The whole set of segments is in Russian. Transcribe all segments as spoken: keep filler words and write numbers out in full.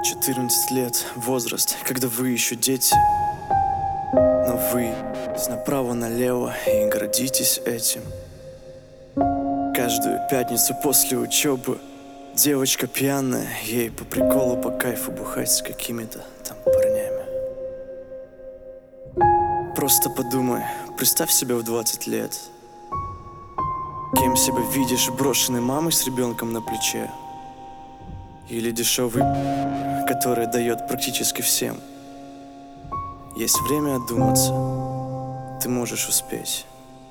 Четырнадцать лет, возраст, когда вы еще дети. Но вы направо-налево и гордитесь этим. Каждую пятницу после учебы девочка пьяная, ей по приколу, по кайфу бухать с какими-то там парнями. Просто подумай, представь себя в двадцать лет. Кем себя видишь, брошенной мамой с ребенком на плече? Или дешевый, который дает практически всем? Есть время одуматься, ты можешь успеть.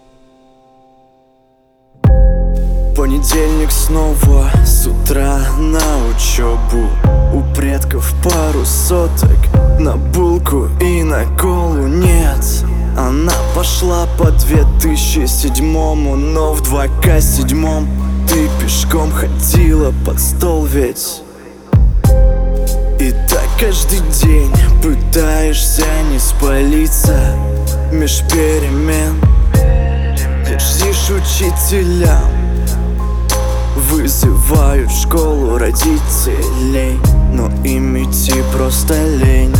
Понедельник снова с утра на учебу. У предков пару соток на булку и на колу нет. Она пошла по две тысячи седьмому, но в два ка седьмом ты пешком ходила под стол ведь. И так каждый день пытаешься не спалиться меж перемен. Держишь учителям, вызывают в школу родителей, но им идти просто лень.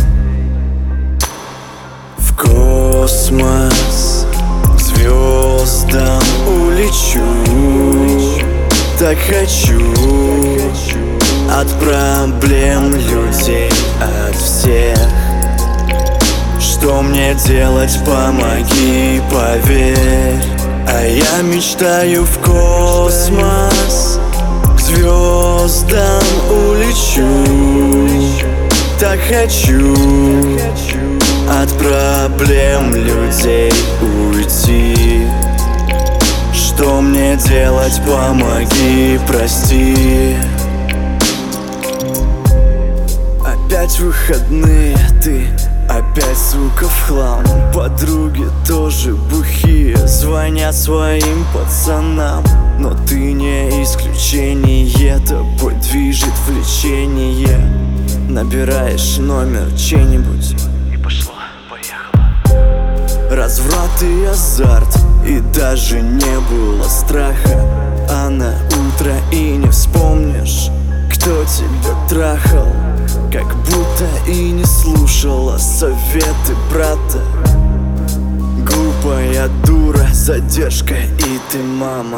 В космос к звездам улечу, так хочу. От проблем людей, от всех. Что мне делать, помоги, поверь. А я мечтаю в космос, к звездам улечу, так хочу. От проблем людей уйти. Что мне делать, помоги, прости. Опять выходные, ты опять, сука, в хлам. Подруги тоже бухие, звонят своим пацанам. Но ты не исключение, тобой движет влечение. Набираешь номер чей-нибудь и пошла, поехала. Разврат и азарт, и даже не было страха. А на утро и не вспомнишь, кто тебя трахал. Как будто и не слушала советы брата. Глупая дура, задержка, и ты мама.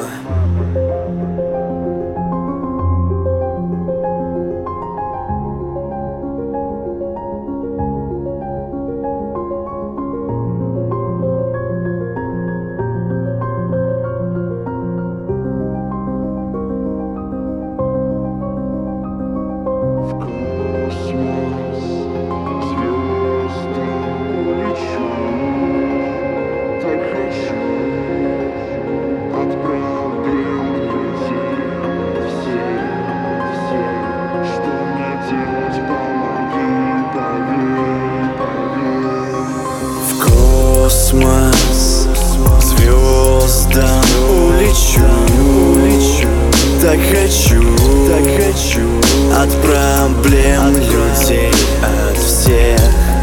Космос к звездам улечу, улечу, так хочу, так хочу. От проблем людей, от всех.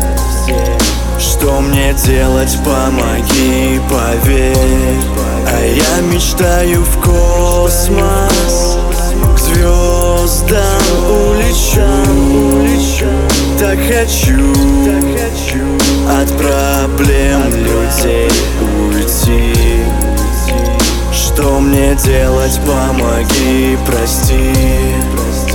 Что мне делать, помоги, поверь. А я мечтаю в космос, к звездам улечу, улечу, так хочу, так хочу. От проблем людей уйти. Что мне делать, помоги, прости.